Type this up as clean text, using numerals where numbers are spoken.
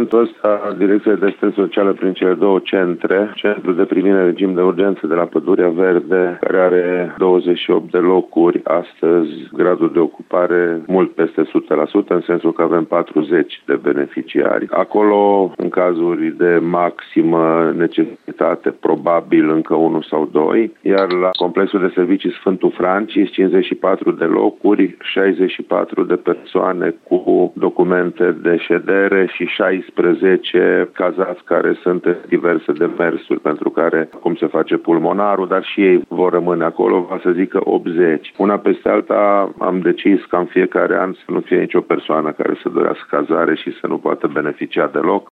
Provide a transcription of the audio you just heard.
momentul ăsta, Direcția de Asistență Socială prin cele două centre, Centrul de Primire Regim de Urgență de la Pădurea Verde, care are 28 de locuri, astăzi gradul de ocupare mult peste 100%, în sensul că avem 40 de beneficiari. Acolo, în cazuri de maximă necesitate, probabil încă 1 sau 2, iar la complexul de servicii Sfântul Francis, 54 de locuri, 64 de persoane cu documente de ședere și 16 cazați care sunt în diverse demersuri, pentru care acum se face pulmonarul, dar și ei vor rămâne acolo, va să zică 80. Una peste alta am decis ca în fiecare an să nu fie nicio persoană care să dorească cazare și să nu poată beneficia deloc.